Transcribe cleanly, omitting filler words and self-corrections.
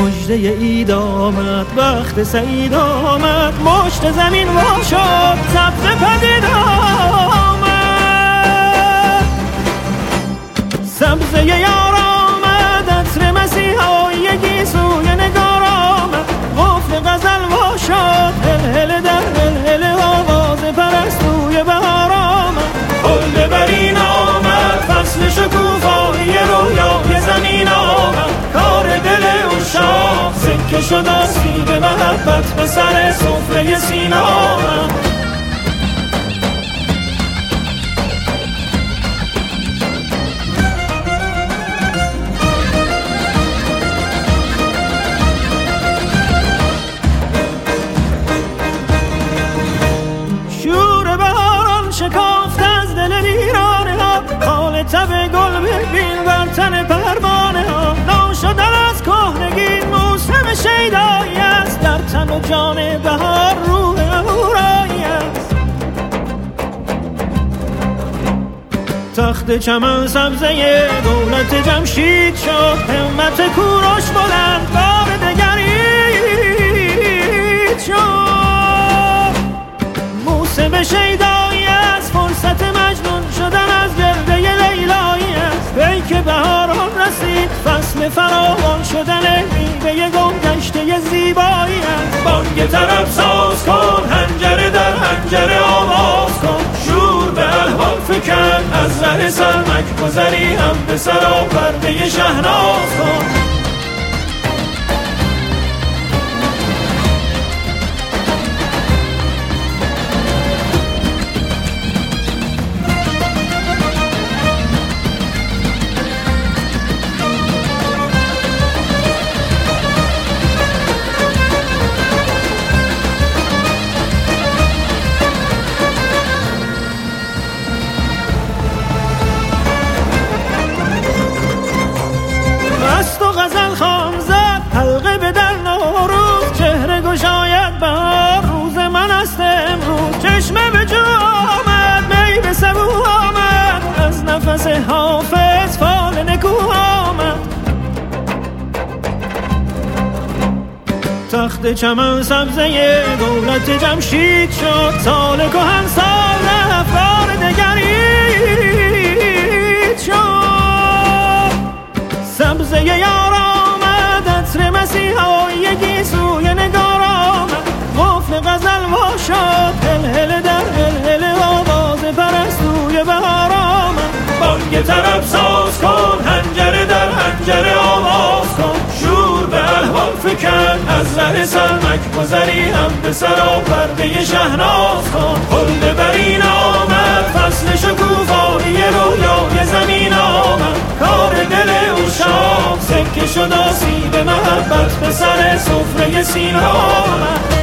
مژده عید آمد، وقت سعید آمد، مشت زمین وا شد، سبز پدید آمد. سبزه یار آمد، عطر مسیحایی سوی نگار آمد، قفل غزل وا شد، هل در هل آواز پرستوی بهار آمد. حل برین آمد، فصل شکوفایی رویای زمین آمد، کار دل عشاق سکه شد آسیب محبت به سر سفره سینه آمد. شور بهاران شکافت از دل ویرانه ها، خال تب گل ببین بر تن پروانه ها. ناشدن از کهنگی موسم شیدایی است، در تن و جان بهار روح اهورایی است. تخت چمن سبزه دولت جمشید شد، همت کوروش بلند بار دگرید شد. موسم شیدایی است، فرصت مجنون شدن از گرده لیلایی است. پیک بهاران رسید، فصل فراوان شدن میوه گم گشته زیبایی است. بانگ طرب ساز کن، حنجره در حنجره آواز کن، شور به الحان فکن، از ره سرمک گذری هم به سرا پرده شهناز کن. غزل خان زد حلقه به در نوروز، چهره گشاید بهار روز من است امروز. چشمه به جو آمد، می به سبو آمد، از نفس حافظ فال نکو آمد. تخت چمن سبزه دولت جمشید شد، سال کهن سال رفت بار دگرید شد. سبزه یار آمد، عطر مسیحایی سوی نگار آمد، قفل غزل وا شد، هل در هل آواز پرستوی بهار آمد. بانگ طرب ساز کن، حنجره در حنجره آواز کن، شور به الحان فکن، از ره سرمک گذری هم به سرا پرده شهناز کن. حل برین آمد، فصل شکوفایی رویای زمین آمد، کار دل عشاق سکه شد آسیب محبت به سر سفره سینه آمد.